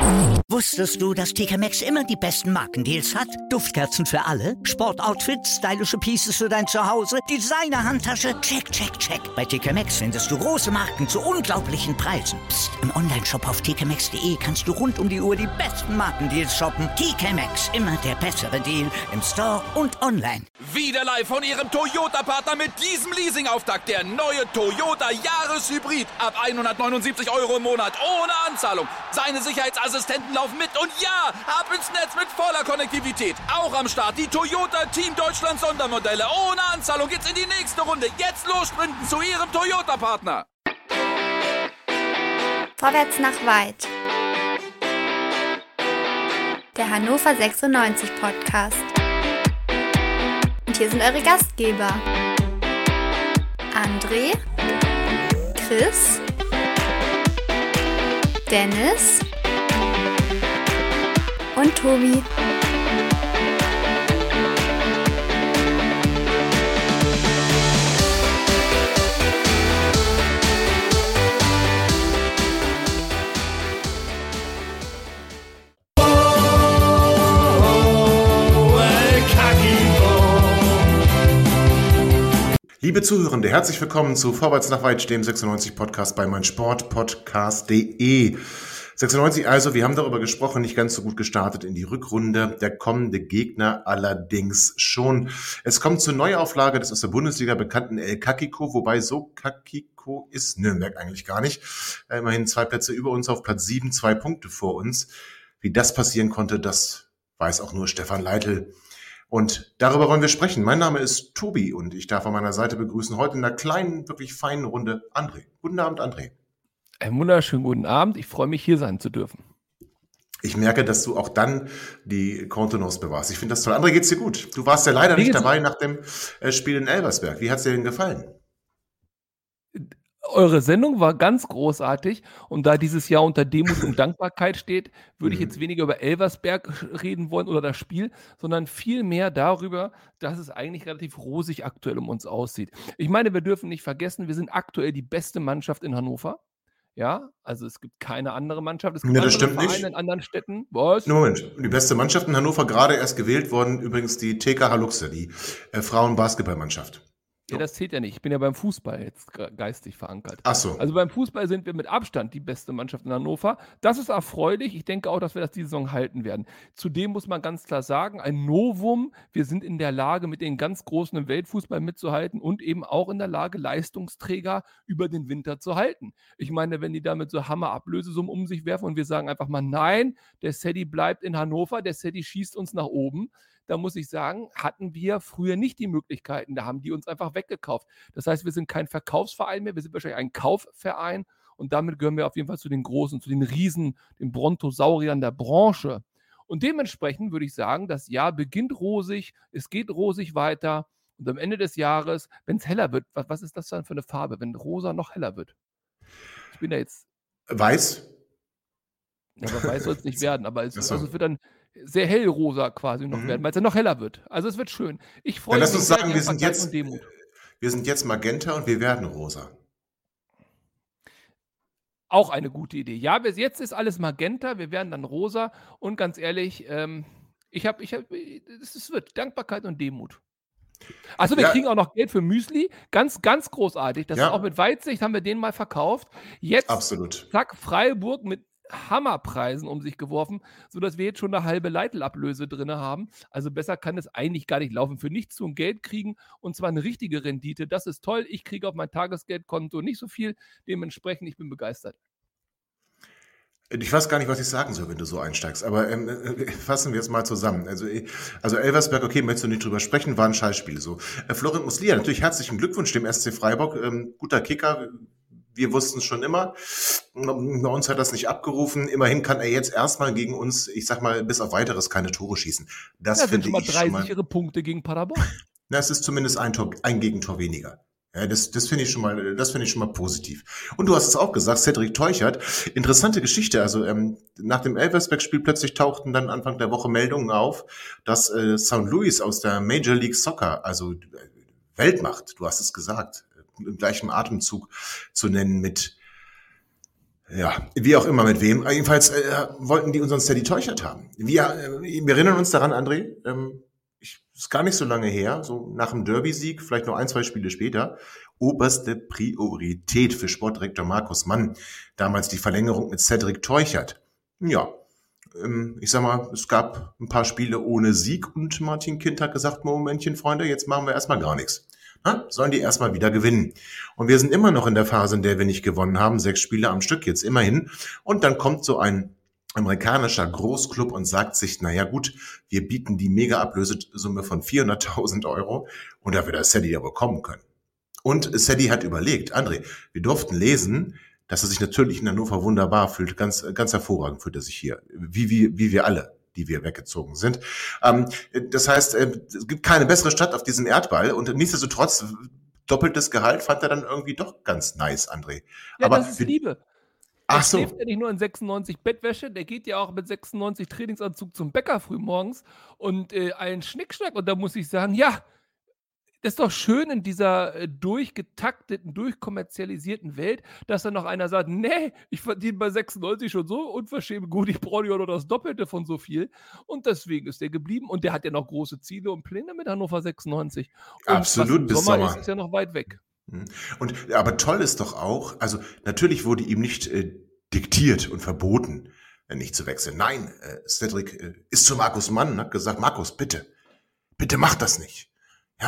Wusstest du, dass TK Maxx immer die besten Markendeals hat? Duftkerzen für alle, Sportoutfits, stylische Pieces für dein Zuhause, Designer-Handtasche, check, check, check. Bei TK Maxx findest du große Marken zu unglaublichen Preisen. Psst. Im Onlineshop auf tkmaxx.de kannst du rund um die Uhr die besten Markendeals shoppen. TK Maxx, immer der bessere Deal im Store und online. Wieder live von Ihrem Toyota-Partner mit diesem Leasing-Auftakt. Der neue Toyota Jahreshybrid. Ab 179 € im Monat. Ohne Anzahlung. Seine Sicherheitsassistenten laufen mit. Und ja, ab ins Netz mit voller Konnektivität. Auch am Start die Toyota Team Deutschland Sondermodelle. Ohne Anzahlung geht's in die nächste Runde. Jetzt los sprinten zu Ihrem Toyota-Partner. Vorwärts nach weit. Der Hannover 96 Podcast. Und hier sind eure Gastgeber. André, Chris, Dennis und Tobi. Liebe Zuhörende, herzlich willkommen zu Vorwärts nach weit, dem 96 Podcast bei meinsportpodcast.de. 96 also, wir haben darüber gesprochen, nicht ganz so gut gestartet in die Rückrunde. Der kommende Gegner allerdings schon. Es kommt zur Neuauflage des aus der Bundesliga bekannten El Kakiko, wobei so Kakiko ist Nürnberg eigentlich gar nicht. Immerhin 2 Plätze über uns auf Platz 7, 2 Punkte vor uns. Wie das passieren konnte, das weiß auch nur Stefan Leitl. Und darüber wollen wir sprechen. Mein Name ist Tobi und ich darf an meiner Seite begrüßen heute in einer kleinen, wirklich feinen Runde André. Guten Abend, André. Einen wunderschönen guten Abend. Ich freue mich, hier sein zu dürfen. Ich merke, dass du auch dann die Kontenance bewahrst. Ich finde das toll. André, geht's dir gut? Du warst ja leider nicht dabei nach dem Spiel in Elversberg. Wie hat's dir denn gefallen? Eure Sendung war ganz großartig und da dieses Jahr unter Demut und Dankbarkeit steht, würde ich jetzt weniger über Elversberg reden wollen oder das Spiel, sondern viel mehr darüber, dass es eigentlich relativ rosig aktuell um uns aussieht. Ich meine, wir dürfen nicht vergessen, wir sind aktuell die beste Mannschaft in Hannover. Ja, also es gibt keine andere Mannschaft. Es gibt andere Vereine in anderen Städten. Was? Moment, die beste Mannschaft in Hannover, gerade erst gewählt worden, übrigens die TK Haluxe, die Frauen-Basketballmannschaft. Ja, das zählt ja nicht. Ich bin ja beim Fußball jetzt geistig verankert. Ach so. Also beim Fußball sind wir mit Abstand die beste Mannschaft in Hannover. Das ist erfreulich. Ich denke auch, dass wir das diese Saison halten werden. Zudem muss man ganz klar sagen, ein Novum. Wir sind in der Lage, mit den ganz Großen im Weltfußball mitzuhalten und eben auch in der Lage, Leistungsträger über den Winter zu halten. Ich meine, wenn die damit so Hammer-Ablösesummen um sich werfen und wir sagen einfach mal, nein, der Sedi bleibt in Hannover, der Sedi schießt uns nach oben, da muss ich sagen, hatten wir früher nicht die Möglichkeiten. Da haben die uns einfach weggekauft. Das heißt, wir sind kein Verkaufsverein mehr, wir sind wahrscheinlich ein Kaufverein und damit gehören wir auf jeden Fall zu den Großen, zu den Riesen, den Brontosauriern der Branche. Und dementsprechend würde ich sagen, das Jahr beginnt rosig, es geht rosig weiter und am Ende des Jahres, wenn es heller wird, was ist das dann für eine Farbe, wenn rosa noch heller wird? Ich bin da jetzt... Weiß? Ja, aber weiß soll es nicht werden, aber es wird dann sehr hellrosa quasi noch werden, weil es ja noch heller wird. Also es wird schön. Ich freue mich. Lass uns sagen, wir sind jetzt Magenta und wir werden rosa. Auch eine gute Idee. Ja, jetzt ist alles Magenta, wir werden dann rosa und ganz ehrlich, es wird Dankbarkeit und Demut. Also wir kriegen auch noch Geld für Müsli, ganz, ganz großartig. Das ist auch mit Weitsicht, haben wir den mal verkauft. Jetzt, absolut. Zack, Freiburg mit Hammerpreisen um sich geworfen, sodass wir jetzt schon eine halbe Leitl-Ablöse drin haben. Also besser kann es eigentlich gar nicht laufen. Für nichts tun Geld kriegen und zwar eine richtige Rendite. Das ist toll. Ich kriege auf mein Tagesgeldkonto nicht so viel. Dementsprechend, ich bin begeistert. Ich weiß gar nicht, was ich sagen soll, wenn du so einsteigst, aber fassen wir es mal zusammen. Also Elversberg, okay, möchtest du nicht drüber sprechen, war ein Scheißspiel so. Florian Muslia, natürlich herzlichen Glückwunsch dem SC Freiburg, guter Kicker. Wir wussten es schon immer. Bei uns hat das nicht abgerufen. Immerhin kann er jetzt erstmal gegen uns, ich sag mal, bis auf Weiteres keine Tore schießen. Das finde ich schon mal 3 sichere Punkte gegen Paderborn. Na, es ist zumindest ein Gegentor weniger. Ja, das finde ich schon mal positiv. Und du hast es auch gesagt, Cedric Teuchert, interessante Geschichte. Also nach dem Elversberg-Spiel plötzlich tauchten dann Anfang der Woche Meldungen auf, dass St. Louis aus der Major League Soccer, also Weltmacht, du hast es gesagt, im gleichen Atemzug zu nennen mit Ja, wie auch immer mit wem. Jedenfalls wollten die unseren Steady Teuchert haben. Wir erinnern uns daran, André, ist gar nicht so lange her, so nach dem Derby-Sieg, vielleicht noch 1, 2 Spiele später, oberste Priorität für Sportdirektor Markus Mann, damals die Verlängerung mit Cedric Teuchert. Ja, ich sag mal, es gab ein paar Spiele ohne Sieg und Martin Kind hat gesagt, Momentchen, Freunde, jetzt machen wir erstmal gar nichts. Sollen die erstmal wieder gewinnen. Und wir sind immer noch in der Phase, in der wir nicht gewonnen haben, 6 Spiele am Stück jetzt immerhin. Und dann kommt so ein amerikanischer Großclub und sagt sich, naja gut, wir bieten die Mega-Ablösesumme von 400.000 Euro und da wird der Sadie ja bekommen können. Und Sadie hat überlegt, André, wir durften lesen, dass er sich natürlich in Hannover wunderbar fühlt, ganz hervorragend fühlt er sich hier, wie wir alle, die wir weggezogen sind. Das heißt, es gibt keine bessere Stadt auf diesem Erdball und nichtsdestotrotz doppeltes Gehalt fand er dann irgendwie doch ganz nice, André. Ja, aber das ist Liebe. Ach Der so. schläft ja nicht nur in 96 Bettwäsche, der geht ja auch mit 96 Trainingsanzug zum Bäcker frühmorgens und allen Schnickschnack. Und da muss ich sagen, ja, das ist doch schön in dieser durchgetakteten, durchkommerzialisierten Welt, dass dann noch einer sagt, nee, ich verdiene bei 96 schon so unverschämt gut, ich brauche ja nur das Doppelte von so viel. Und deswegen ist der geblieben und der hat ja noch große Ziele und Pläne mit Hannover 96. Und Absolut, was bis im Sommer Sommer. ist ja noch weit weg. Aber toll ist doch auch, also natürlich wurde ihm nicht diktiert und verboten, nicht zu wechseln. Nein, Cedric ist zu Markus Mann und hat gesagt, Markus, bitte mach das nicht. Ja,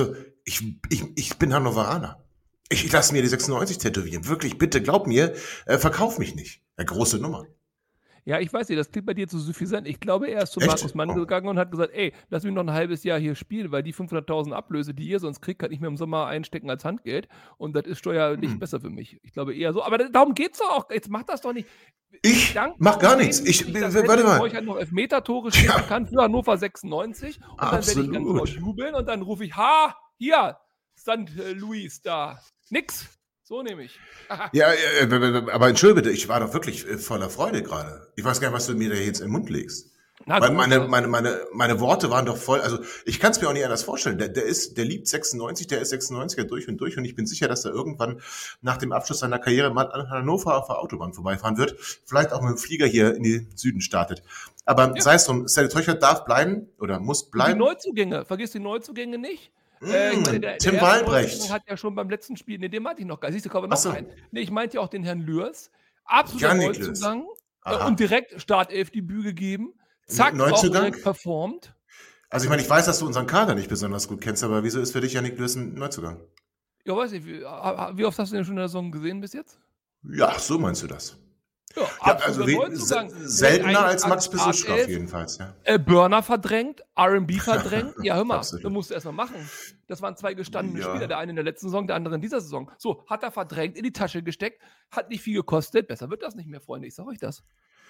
ich bin Hannoveraner. Ich lasse mir die 96 tätowieren. Wirklich, bitte, glaub mir, verkauf mich nicht. Eine große Nummer. Ja, ich weiß nicht, das klingt bei dir zu suffisant. Ich glaube, er ist zu Echt? Markus Mann Oh. gegangen und hat gesagt, ey, lass mich noch ein halbes Jahr hier spielen, weil die 500.000 Ablöse, die ihr sonst kriegt, kann ich mir im Sommer einstecken als Handgeld und das ist steuerlich besser für mich. Ich glaube eher so, aber darum geht's doch auch. Jetzt macht das doch nicht. Ich mach gar nichts. Warte mal. Ich halt noch Elfmeter-Tore schießen kann für Hannover 96 und dann werde ich ganz Absolut. laut jubeln und dann rufe ich, hier, St. Louis da. Nix. So nehme ich. Ja, aber entschuldige bitte, ich war doch wirklich voller Freude gerade. Ich weiß gar nicht, was du mir da jetzt in den Mund legst. Na Weil gut, meine Worte waren doch voll, also ich kann es mir auch nicht anders vorstellen. Der liebt 96, der ist 96er durch und ich bin sicher, dass er irgendwann nach dem Abschluss seiner Karriere mal an Hannover auf der Autobahn vorbeifahren wird, vielleicht auch mit dem Flieger hier in den Süden startet. Aber sei es drum, Cedric Teuchert darf bleiben oder muss die bleiben. Neuzugänge, vergiss die Neuzugänge nicht. Ich meine, der Tim erste Walbrecht. Neuzugang hat ja schon beim letzten Spiel, den meinte ich noch gar nicht. Siehst du, kommen wir Ach noch so. ein. Nee, ich meinte ja auch den Herrn Lührs. Absoluter Yannick Lührs. Neuzugang. Aha. Und direkt Startelf-Debüt gegeben. Zack, auch Neuzugang? direkt performt. Also ich meine, ich weiß, dass du unseren Kader nicht besonders gut kennst, aber wieso ist für dich Yannick Lührs ein Neuzugang? Ja, weiß nicht, wie oft hast du den schon in der Saison gesehen bis jetzt? Ja, so meinst du das. Ja, Ja, absoluter also Neuzugang. seltener als Max Startelf, Besuschkow jedenfalls. Ja. Burner verdrängt, R&B verdrängt. Ja, hör mal, Absolut. das musst du erstmal machen. Das waren 2 gestandene Ja. Spieler, der eine in der letzten Saison, der andere in dieser Saison. So, hat er verdrängt, in die Tasche gesteckt, hat nicht viel gekostet. Besser wird das nicht mehr, Freunde, ich sag euch das.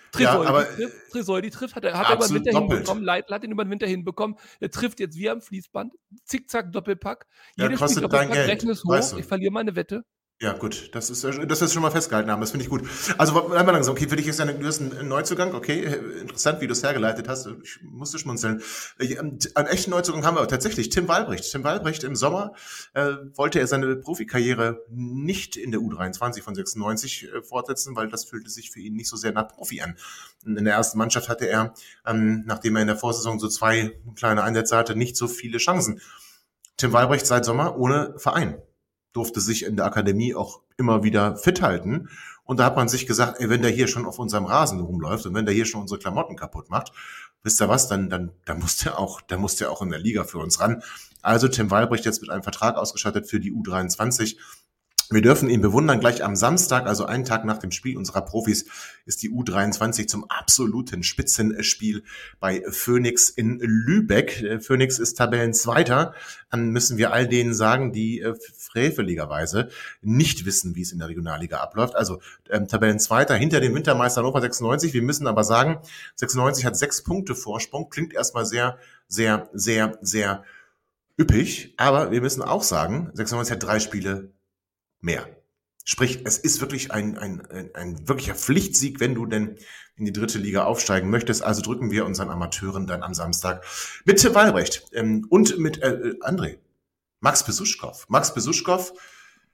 Tresoldi trifft, hat er über den absolut Winter doppelt. hinbekommen. Leitl hat ihn über den Winter hinbekommen. Er trifft jetzt wie am Fließband. Zickzack, Doppelpack. Ja, Jedes kostet Spiel dein Doppelpack, Geld, rechne es weißt hoch. du. Ich verliere meine Wette. Ja, gut, dass wir schon mal festgehalten haben, das finde ich gut. Also bleiben wir langsam. Okay, für dich ist du hast ein Neuzugang, okay, interessant, wie du es hergeleitet hast. Ich musste schmunzeln. Einen echten Neuzugang haben wir tatsächlich, Tim Walbrecht. Tim Walbrecht im Sommer wollte er seine Profikarriere nicht in der U23 von 96 fortsetzen, weil das fühlte sich für ihn nicht so sehr nach Profi an. In der ersten Mannschaft hatte er, nachdem er in der Vorsaison so 2 kleine Einsätze hatte, nicht so viele Chancen. Tim Walbrecht seit Sommer ohne Verein. Durfte sich in der Akademie auch immer wieder fit halten. Und da hat man sich gesagt, ey, wenn der hier schon auf unserem Rasen rumläuft und wenn der hier schon unsere Klamotten kaputt macht, wisst ihr was, dann muss der auch in der Liga für uns ran. Also Tim Walbrecht jetzt mit einem Vertrag ausgestattet für die U23. Wir dürfen ihn bewundern. Gleich am Samstag, also einen Tag nach dem Spiel unserer Profis, ist die U23 zum absoluten Spitzenspiel bei Phoenix in Lübeck. Phoenix ist Tabellenzweiter. Dann müssen wir all denen sagen, die freveligerweise nicht wissen, wie es in der Regionalliga abläuft. Also Tabellenzweiter hinter dem Wintermeister Hannover 96. Wir müssen aber sagen, 96 hat 6 Punkte Vorsprung. Klingt erstmal sehr, sehr, sehr, sehr üppig. Aber wir müssen auch sagen, 96 hat 3 Spiele mehr. Sprich, es ist wirklich ein wirklicher Pflichtsieg, wenn du denn in die 3. Liga aufsteigen möchtest. Also drücken wir unseren Amateuren dann am Samstag mit Tim Walbrecht und mit André. Max Besuschkow. Max Besuschkow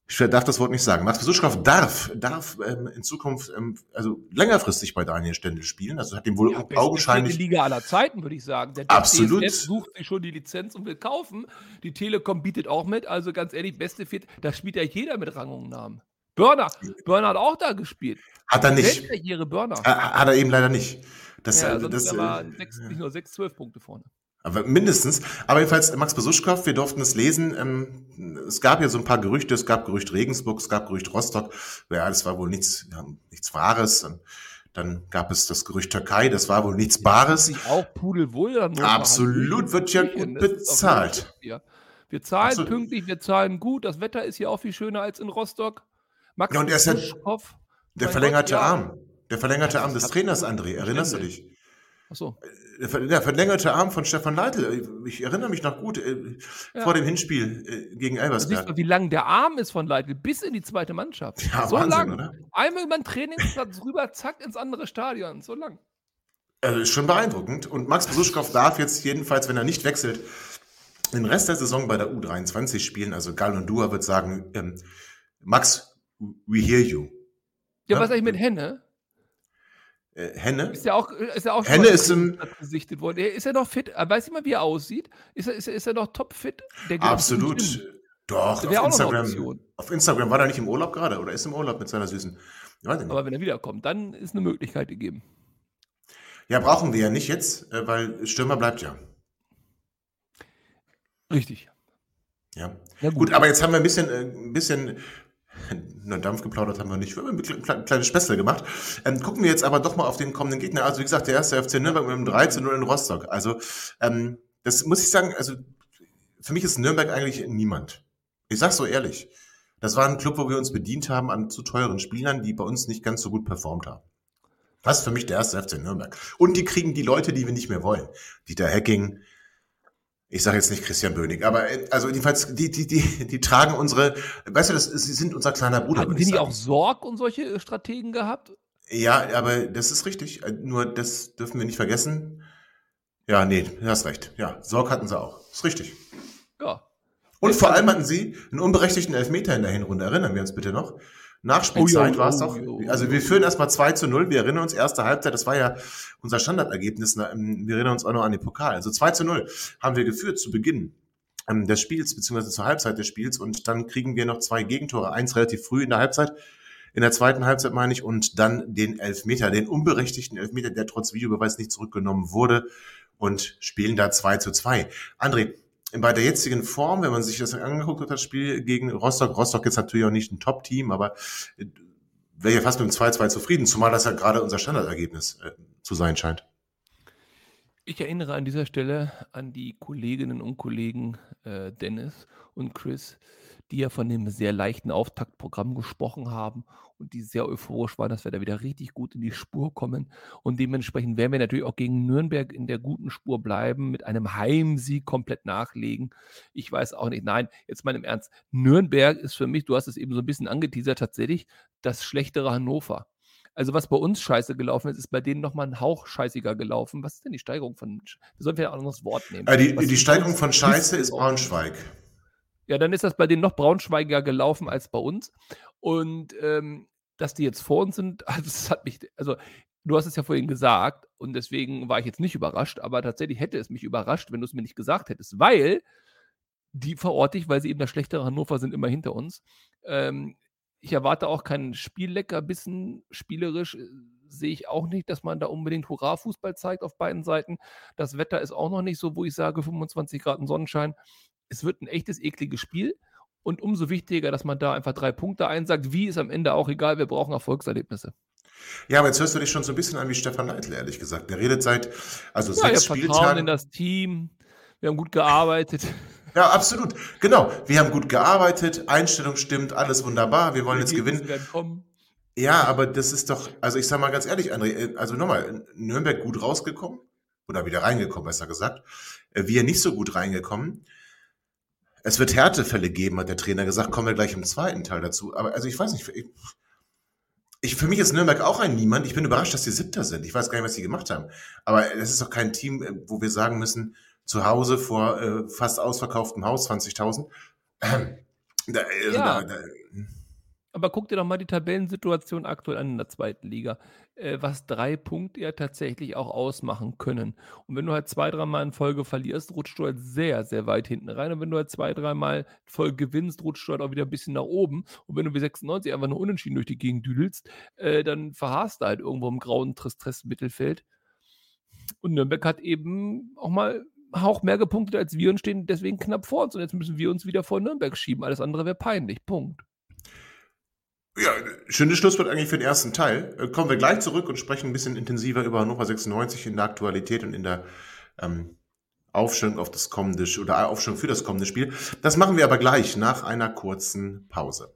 Ich darf das Wort nicht sagen. Max Besuschkow darf in Zukunft also längerfristig bei Daniel Stendel spielen. Also hat ihm wohl augenscheinlich... Beste Liga aller Zeiten, würde ich sagen. Der Absolut. DFB sucht sich schon die Lizenz und will kaufen. Die Telekom bietet auch mit. Also ganz ehrlich, beste Fit, da spielt ja jeder mit Rang und Namen. Burner hat auch da gespielt. Hat er nicht. Burner. Hat er eben leider nicht. Das war nicht nur 6, 12 Punkte vorne. Aber mindestens. Aber jedenfalls Max Besuschkow, wir durften es lesen. Es gab ja so ein paar Gerüchte. Es gab Gerücht Regensburg, es gab Gerücht Rostock. Ja, das war wohl nichts Wahres. Und dann gab es das Gerücht Türkei. Das war wohl nichts Bares. Auch pudelwohl. Absolut, wird ja gut bezahlt. Wir zahlen pünktlich, wir zahlen gut. Das Wetter ist hier auch viel schöner als in Rostock. Max und er ist ja der verlängerte Arm. Der verlängerte Arm des Trainers, André. Erinnerst du dich? Ach so. Der verlängerte Arm von Stefan Leitl. Ich erinnere mich noch gut vor dem Hinspiel gegen Elversberg. Siehst du, wie lang der Arm ist von Leitl bis in die zweite Mannschaft. Ja, so Wahnsinn, lang. Oder? Einmal über den Trainingsplatz rüber, zack, ins andere Stadion. So lang. Ist schon beeindruckend. Und Max Besuschkow darf jetzt jedenfalls, wenn er nicht wechselt, den Rest der Saison bei der U23 spielen. Also Gal und Dua wird sagen, Max, we hear you. Ja, was eigentlich mit Henne? Henne? Ist ja auch Henne ist gesichtet worden. Ist er noch fit? Weiß ich mal, wie er aussieht? Ist er noch topfit? Absolut. Doch, auf Instagram war er nicht im Urlaub gerade oder ist im Urlaub mit seiner Süßen. Aber wenn er wiederkommt, dann ist eine Möglichkeit gegeben. Ja, brauchen wir ja nicht jetzt, weil Stürmer bleibt ja. Richtig. Ja. Gut, aber jetzt haben wir ein bisschen Dampf geplaudert haben wir nicht. Wir haben ein kleines Späßle gemacht. Gucken wir jetzt aber doch mal auf den kommenden Gegner. Also wie gesagt, der erste FC Nürnberg mit einem 3:0 in Rostock. Also das muss ich sagen, also für mich ist Nürnberg eigentlich niemand. Ich sag's so ehrlich. Das war ein Club, wo wir uns bedient haben an zu teuren Spielern, die bei uns nicht ganz so gut performt haben. Das ist für mich der erste FC Nürnberg. Und die kriegen die Leute, die wir nicht mehr wollen. Dieter Hecking, ich sage jetzt nicht Christian Bönig, aber also jedenfalls, die tragen unsere, weißt du, sie sind unser kleiner Bruder. Hatten die nicht auch Sorg und solche Strategen gehabt? Ja, aber das ist richtig. Nur das dürfen wir nicht vergessen. Ja, nee, du hast recht. Ja, Sorg hatten sie auch. Ist richtig. Ja. Und vor allem hatten sie einen unberechtigten Elfmeter in der Hinrunde. Erinnern wir uns bitte noch. Nachspielzeit war es doch. Also wir führen erstmal 2:0. Wir erinnern uns, erste Halbzeit, das war ja unser Standardergebnis. Wir erinnern uns auch noch an den Pokal. Also 2:0 haben wir geführt zu Beginn des Spiels, beziehungsweise zur Halbzeit des Spiels. Und dann kriegen wir noch 2 Gegentore. Eins relativ früh in der Halbzeit. In der zweiten Halbzeit meine ich. Und dann den Elfmeter, den unberechtigten Elfmeter, der trotz Videobeweis nicht zurückgenommen wurde. Und spielen da 2:2. André, bei der jetzigen Form, wenn man sich das angeguckt hat, das Spiel gegen Rostock ist natürlich auch nicht ein Top-Team, aber wäre ja fast mit dem 2:2 zufrieden, zumal das ja gerade unser Standardergebnis zu sein scheint. Ich erinnere an dieser Stelle an die Kolleginnen und Kollegen Dennis und Chris, die ja von dem sehr leichten Auftaktprogramm gesprochen haben und die sehr euphorisch waren, dass wir da wieder richtig gut in die Spur kommen. Und dementsprechend werden wir natürlich auch gegen Nürnberg in der guten Spur bleiben, mit einem Heimsieg komplett nachlegen. Ich weiß auch nicht, nein, jetzt mal im Ernst, Nürnberg ist für mich, du hast es eben so ein bisschen angeteasert, tatsächlich das schlechtere Hannover. Also was bei uns scheiße gelaufen ist bei denen nochmal ein Hauch scheißiger gelaufen. Was ist denn die Steigerung von, wir sollten ja auch noch das Wort nehmen. Die Steigerung von Scheiße ist Braunschweig. Ja, dann ist das bei denen noch braunschweigiger gelaufen als bei uns. Und dass die jetzt vor uns sind, das hat mich, also du hast es ja vorhin gesagt und deswegen war ich jetzt nicht überrascht, aber tatsächlich hätte es mich überrascht, wenn du es mir nicht gesagt hättest, weil die verorte ich, weil sie eben das schlechtere Hannover sind, immer hinter uns. Ich erwarte auch keinen Spielleckerbissen, spielerisch sehe ich auch nicht, dass man da unbedingt Hurra-Fußball zeigt auf beiden Seiten. Das Wetter ist auch noch nicht so, wo ich sage 25 Grad und Sonnenschein. Es wird ein echtes, ekliges Spiel und umso wichtiger, dass man da einfach 3 Punkte einsagt. Wie ist am Ende auch egal, wir brauchen Erfolgserlebnisse. Ja, aber jetzt hörst du dich schon so ein bisschen an wie Stefan Leitl, ehrlich gesagt. Der redet seit 6 Spieltagen. Vertrauen in das Team, wir haben gut gearbeitet. Ja, absolut. Genau, wir haben gut gearbeitet, Einstellung stimmt, alles wunderbar, wir wollen jetzt gewinnen. Ja, aber das ist doch, also ich sag mal ganz ehrlich, André, also nochmal, Nürnberg gut rausgekommen oder wieder reingekommen, besser gesagt. Wir nicht so gut reingekommen. Es wird Härtefälle geben, hat der Trainer gesagt, kommen wir gleich im zweiten Teil dazu. Aber also ich weiß nicht, für mich ist Nürnberg auch ein Niemand. Ich bin überrascht, dass die 7. sind. Ich weiß gar nicht, was sie gemacht haben. Aber das ist doch kein Team, wo wir sagen müssen, zu Hause vor fast ausverkauftem Haus, 20.000. Aber guck dir doch mal die Tabellensituation aktuell an in der zweiten Liga, was 3 Punkte ja tatsächlich auch ausmachen können. Und wenn du halt 2, dreimal in Folge verlierst, rutscht du halt sehr, sehr weit hinten rein. Und wenn du halt 2, dreimal in Folge gewinnst, rutscht du halt auch wieder ein bisschen nach oben. Und wenn du wie 96 einfach nur unentschieden durch die Gegend düdelst, dann verharrst du halt irgendwo im grauen Tristesse-Mittelfeld. Und Nürnberg hat eben auch mal einen Hauch mehr gepunktet als wir und stehen deswegen knapp vor uns. Und jetzt müssen wir uns wieder vor Nürnberg schieben. Alles andere wäre peinlich. Punkt. Ja, schönes Schlusswort eigentlich für den ersten Teil. Kommen wir gleich zurück und sprechen ein bisschen intensiver über Hannover 96 in der Aktualität und in der Aufstellung auf das kommende oder Aufstellung für das kommende Spiel. Das machen wir aber gleich nach einer kurzen Pause.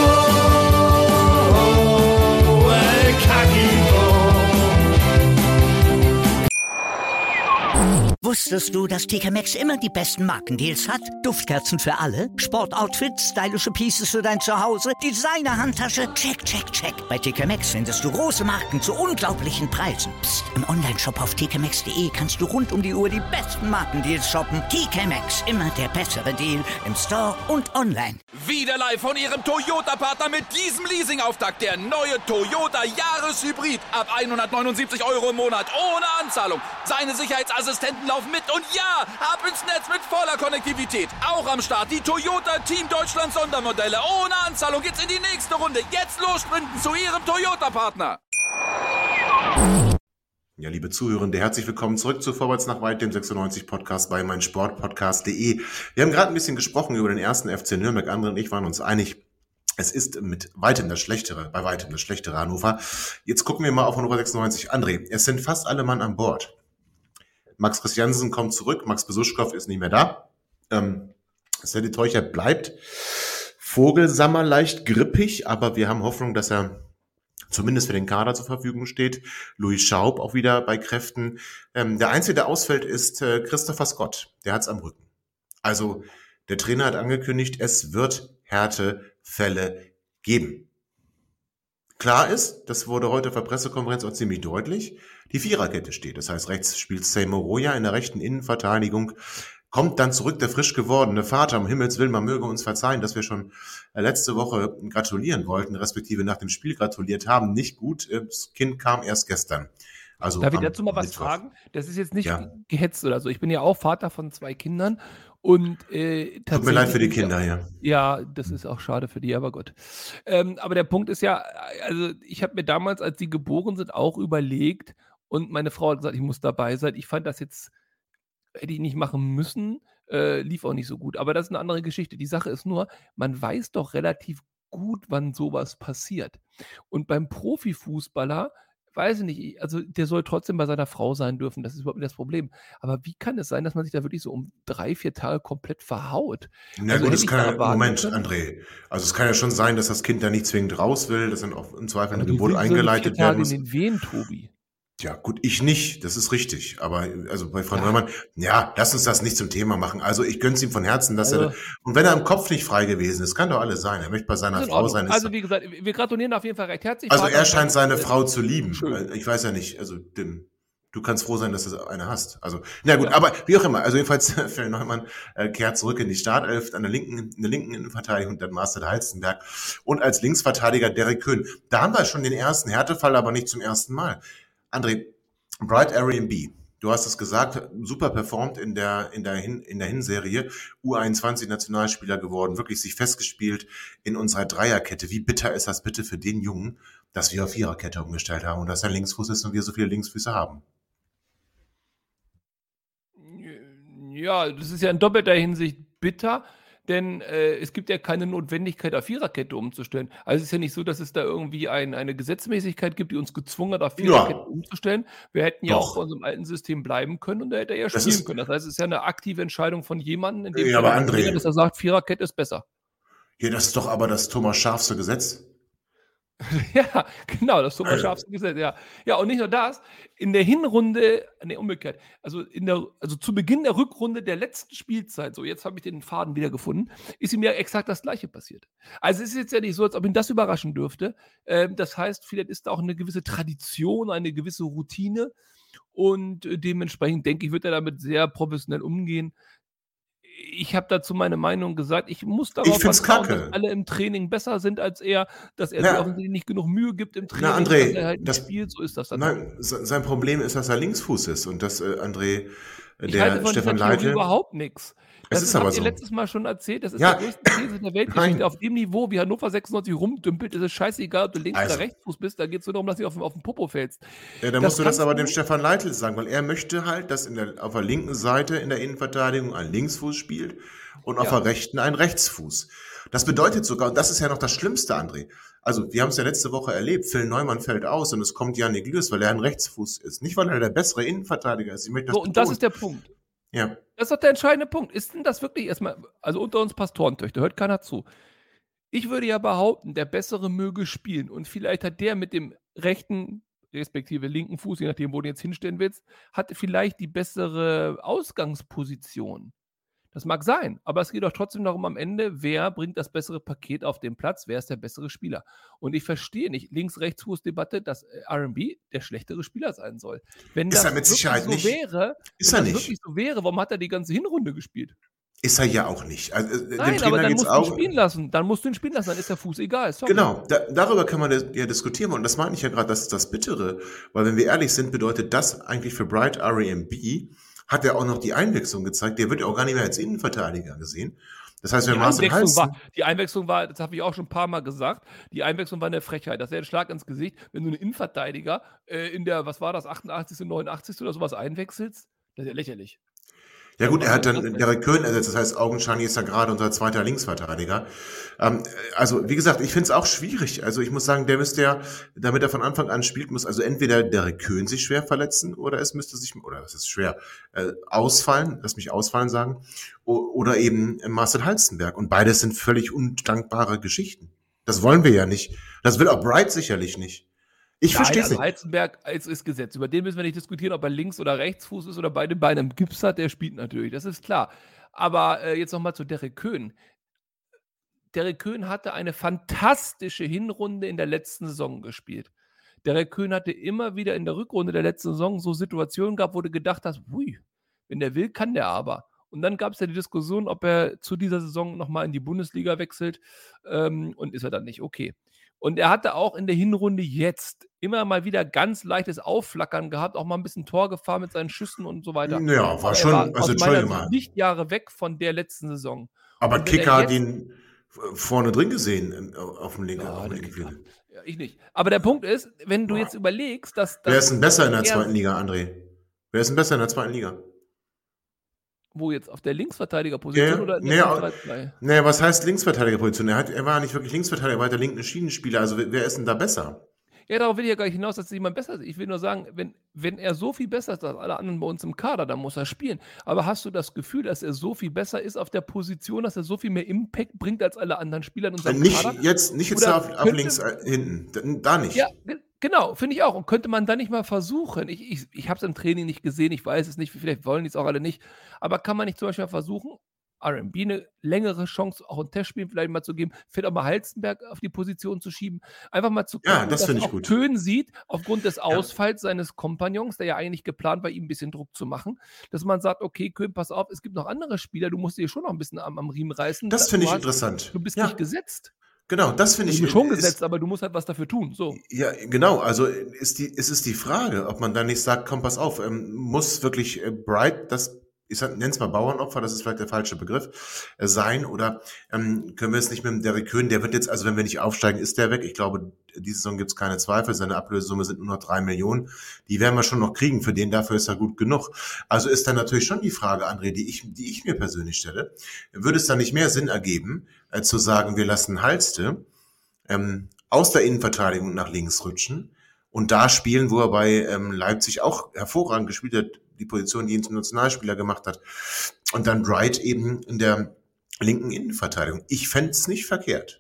Wusstest du, dass TK Maxx immer die besten Markendeals hat? Duftkerzen für alle, Sportoutfits, stylische Pieces für dein Zuhause, Designer-Handtasche, check, check, check. Bei TK Maxx findest du große Marken zu unglaublichen Preisen. Psst. Im Onlineshop auf tkmaxx.de kannst du rund um die Uhr die besten Markendeals shoppen. TK Maxx, immer der bessere Deal im Store und online. Wieder live von Ihrem Toyota-Partner mit diesem Leasing-Auftakt. Der neue Toyota Jahreshybrid. Ab 179 € im Monat. Ohne Anzahlung. Seine Sicherheitsassistenten laufen mit. Und ja, ab ins Netz mit voller Konnektivität. Auch am Start die Toyota Team Deutschland Sondermodelle. Ohne Anzahlung geht's in die nächste Runde. Jetzt los sprinten zu Ihrem Toyota-Partner. Ja, liebe Zuhörende, herzlich willkommen zurück zu Vorwärts nach Weit, dem 96-Podcast bei meinsportpodcast.de. Wir haben gerade ein bisschen gesprochen über den ersten FC Nürnberg. André und ich waren uns einig, es ist bei weitem das schlechtere Hannover. Jetzt gucken wir mal auf Hannover 96. André, es sind fast alle Mann an Bord. Max Christiansen kommt zurück, Max Besuschkow ist nicht mehr da. Sedi Teuchert bleibt. Vogelsammer leicht grippig, aber wir haben Hoffnung, dass er zumindest für den Kader zur Verfügung steht. Louis Schaub auch wieder bei Kräften. Der Einzige, der ausfällt, ist Christopher Scott. Der hat's am Rücken. Also der Trainer hat angekündigt, es wird Härtefälle geben. Klar ist, das wurde heute auf der Pressekonferenz auch ziemlich deutlich, die Viererkette steht. Das heißt, rechts spielt Seymour Roya in der rechten Innenverteidigung. Kommt dann zurück der frisch gewordene Vater, um Himmels Willen, man möge uns verzeihen, dass wir schon letzte Woche gratulieren wollten, respektive nach dem Spiel gratuliert haben. Nicht gut, das Kind kam erst gestern. Also darf ich dazu mal was fragen? Das ist jetzt nicht gehetzt oder so. Ich bin ja auch Vater von 2 Kindern und tatsächlich. Tut mir leid für die Kinder, ja. Ja, das ist auch schade für die, aber gut. Aber der Punkt ist ja, also ich habe mir damals, als die geboren sind, auch überlegt und meine Frau hat gesagt, ich muss dabei sein. Ich fand das jetzt, hätte ich nicht machen müssen, lief auch nicht so gut. Aber das ist eine andere Geschichte. Die Sache ist nur, man weiß doch relativ gut, wann sowas passiert. Und beim Profifußballer, weiß ich nicht, also der soll trotzdem bei seiner Frau sein dürfen, das ist überhaupt nicht das Problem. Aber wie kann es sein, dass man sich da wirklich so um 3, 4 Tage komplett verhaut? Na Also gut, hätte es ich kann da ja, erwarten Moment, können. André. Also es kann ja schon sein, dass das Kind da nicht zwingend raus will, dass dann auch im Zweifel Aber eine die Geburt sind so die 4 eingeleitet Tage werden in muss. den Wehen, Tobi. Ja, gut, ich nicht, das ist richtig. Aber also bei Frau Ja, Neumann, ja, lass uns das nicht zum Thema machen. Also ich gönn's ihm von Herzen, dass also und wenn er im Kopf nicht frei gewesen ist, kann doch alles sein. Er möchte bei ist seiner in Frau Ordnung. sein. Ist Also wie gesagt, wir gratulieren auf jeden Fall recht herzlich. Also er Vater scheint sein, seine Frau zu lieben. schön. Ich weiß ja nicht, also du kannst froh sein, dass du eine hast. Also, na gut, Ja. aber wie auch immer. Also jedenfalls, Phil Neumann kehrt zurück in die Startelf, in der linken Innenverteidigung, dann Marcel Halstenberg und als Linksverteidiger Derek Köhn. Da haben wir schon den ersten Härtefall, aber nicht zum ersten Mal. André, Bright Airbnb, du hast es gesagt, super performt in der Hinserie, U21-Nationalspieler geworden, wirklich sich festgespielt in unserer Dreierkette. Wie bitter ist das bitte für den Jungen, dass wir auf Viererkette umgestellt haben und dass er Linksfuß ist und wir so viele Linksfüße haben? Ja, das ist ja in doppelter Hinsicht bitter, denn es gibt ja keine Notwendigkeit, auf Viererkette umzustellen. Also es ist ja nicht so, dass es da irgendwie eine Gesetzmäßigkeit gibt, die uns gezwungen hat, auf Viererkette Ja, umzustellen. Wir hätten ja auch bei doch. unserem alten System bleiben können und da hätte er ja Das spielen ist, können. Das heißt, es ist ja eine aktive Entscheidung von jemandem, in dem ja, Fall aber dem Trainer, André, dass er sagt, Viererkette ist besser. ja, das ist doch aber das Thomas Schafste Gesetz. Ja, genau, das Thomas Also, Schafste Gesetz, ja. Ja, und nicht nur das, in der Hinrunde, umgekehrt, also zu Beginn der Rückrunde der letzten Spielzeit, so jetzt habe ich den Faden wieder gefunden, ist ihm ja exakt das Gleiche passiert. Also es ist jetzt ja nicht so, als ob ihn das überraschen dürfte. Das heißt, vielleicht ist da auch eine gewisse Tradition, eine gewisse Routine und dementsprechend denke ich, wird er damit sehr professionell umgehen. Ich habe dazu meine Meinung gesagt. Ich muss Ich darauf find's vertrauen, dass kacke. alle im Training besser sind als er, dass er sich Na, offensichtlich nicht genug Mühe gibt im na Training, dass er André, halt nicht das, spielt. So ist das dann halt. nein, sein Problem ist, dass er Linksfuß ist und dass André, Ich halte der von dieser Stefan Theorie Leitl, überhaupt nichts. es ist aber Habt ihr so. letztes Mal schon erzählt, das ist der Ja, größte Käse der Weltgeschichte. nein, Auf dem Niveau, wie Hannover 96 rumdümpelt, ist es scheißegal, ob du Links- oder also, Rechtsfuß bist. Da geht es nur darum, dass du auf den Popo fällst. ja, dann Das musst du das kannst aber dem du. Stefan Leitl sagen, weil er möchte halt, dass auf der linken Seite in der Innenverteidigung ein Linksfuß spielt und auf Ja. der rechten ein Rechtsfuß. Das bedeutet sogar, und das ist ja noch das Schlimmste, André. Also, wir haben es ja letzte Woche erlebt, Phil Neumann fällt aus und es kommt Yannick Lürs, weil er ein Rechtsfuß ist. Nicht, weil er der bessere Innenverteidiger ist. Ich möchte das So, und das betonen. ist der Punkt. Ja. Das ist doch der entscheidende Punkt. Ist denn das wirklich erstmal, also unter uns Pastorentöchter, hört keiner zu. Ich würde ja behaupten, der Bessere möge spielen und vielleicht hat der mit dem rechten, respektive linken Fuß, je nachdem, wo du jetzt hinstellen willst, hat vielleicht die bessere Ausgangsposition. Das mag sein, aber es geht doch trotzdem darum am Ende, wer bringt das bessere Paket auf den Platz, wer ist der bessere Spieler. Und ich verstehe nicht, Links-Rechts-Fuß-Debatte, dass R&B der schlechtere Spieler sein soll. Wenn Ist das er mit wirklich Sicherheit so nicht. wäre, Ist wenn er das nicht. wirklich so wäre, warum hat er die ganze Hinrunde gespielt? Ist er ja auch nicht. Also, dem Nein, aber Trainer dann geht's musst du ihn auch. spielen lassen. Dann musst du ihn spielen lassen, dann ist der Fuß egal. Sorry. Genau, darüber kann man ja diskutieren und das meine ich ja gerade, das ist das Bittere, weil wenn wir ehrlich sind, bedeutet das eigentlich für Bright R.E.M.B. hat er auch noch die Einwechslung gezeigt, der wird ja auch gar nicht mehr als Innenverteidiger gesehen. Das heißt, wenn Die Marcel Einwechslung war, das habe ich auch schon ein paar Mal gesagt, die Einwechslung war eine Frechheit. Das wäre ein Schlag ins Gesicht, wenn du einen Innenverteidiger in der, was war das, 88., 89. oder sowas einwechselst. Das ist ja lächerlich. Ja gut, er hat Was dann ist das denn? Derek Köhn ersetzt, das heißt, augenscheinlich ist er gerade unser zweiter Linksverteidiger. Also wie gesagt, ich finde es auch schwierig. Also ich muss sagen, der müsste ja, damit er von Anfang an spielt, muss also entweder Derek Köhn sich schwer verletzen oder es müsste sich, oder es ist schwer, ausfallen, lass mich ausfallen sagen, oder eben Marcel Halstenberg. Und beides sind völlig undankbare Geschichten. Das wollen wir ja nicht. Das will auch Bright sicherlich nicht. Ich Nein, verstehe es also nicht. Heizenberg ist Gesetz. Über den müssen wir nicht diskutieren, ob er Links- oder Rechtsfuß ist oder beide Beine im Gips hat. Der spielt natürlich, das ist klar. Aber jetzt nochmal zu Derek Köhn. Derek Köhn hatte eine fantastische Hinrunde in der letzten Saison gespielt. Derek Köhn hatte immer wieder in der Rückrunde der letzten Saison so Situationen gehabt, wo du gedacht hast, hui, wenn der will, kann der aber. Und dann gab es ja die Diskussion, ob er zu dieser Saison nochmal in die Bundesliga wechselt und ist er dann nicht. Okay. Und er hatte auch in der Hinrunde jetzt immer mal wieder ganz leichtes Aufflackern gehabt, auch mal ein bisschen Torgefahr mit seinen Schüssen und so weiter. Ja, Aber war er schon, war also aus meiner entschuldige Sicht mal. Lichtjahre weg von der letzten Saison. Aber Und wenn Kicker er hat jetzt, ihn vorne drin gesehen auf dem linken, ja, auf dem der linken Kicker. Flügel. Ja, ich nicht. Aber der Punkt ist, wenn du jetzt überlegst, dass Wer ist denn besser in der er, zweiten Liga, André? Wer ist denn besser in der zweiten Liga? wo jetzt auf der Linksverteidigerposition Ja, oder in der ja, 5-3-2? nee, was heißt Linksverteidigerposition? Er war nicht wirklich Linksverteidiger, er war der linken Schienenspieler. Also wer ist denn da besser? Ja, darauf will ich ja gar nicht hinaus, dass jemand besser ist. Ich will nur sagen, wenn er so viel besser ist als alle anderen bei uns im Kader, dann muss er spielen. Aber hast du das Gefühl, dass er so viel besser ist auf der Position, dass er so viel mehr Impact bringt als alle anderen Spieler in unserem Kader? Nicht jetzt Oder auf links hinten. Da nicht. Ja, genau, finde ich auch. Und könnte man da nicht mal versuchen? Ich habe es im Training nicht gesehen, ich weiß es nicht, vielleicht wollen die es auch alle nicht. Aber kann man nicht zum Beispiel mal versuchen, R&B eine längere Chance, auch ein Testspiel vielleicht mal zu geben, vielleicht auch mal Halstenberg auf die Position zu schieben, einfach mal zu Ja, gucken, das dass finde ich auch gut. Köhn sieht, aufgrund des Ausfalls seines Kompagnons, der ja eigentlich geplant war, ihm ein bisschen Druck zu machen, dass man sagt, okay, Köhn, pass auf, es gibt noch andere Spieler, du musst dir schon noch ein bisschen am Riemen reißen. Das finde ich interessant. Du bist Ja, nicht gesetzt. genau, das finde Du ich. bist schon gesetzt, aber du musst halt was dafür tun. So. Ja, genau. Also es ist die Frage, ob man da nicht sagt, komm, pass auf, muss wirklich Bright das, ich nenne es mal Bauernopfer, das ist vielleicht der falsche Begriff, sein, oder können wir es nicht mit dem Derek Köhn, der wird jetzt, also wenn wir nicht aufsteigen, ist der weg. Ich glaube, diese Saison gibt es keine Zweifel, seine Ablösesumme sind nur noch 3 Millionen. Die werden wir schon noch kriegen, für den dafür ist er gut genug. Also ist dann natürlich schon die Frage, André, die ich mir persönlich stelle, würde es dann nicht mehr Sinn ergeben, zu sagen, wir lassen Halste aus der Innenverteidigung nach links rutschen und da spielen, wo er bei Leipzig auch hervorragend gespielt hat, die Position, die ihn zum Nationalspieler gemacht hat. Und dann Bright eben in der linken Innenverteidigung. Ich fände es nicht verkehrt.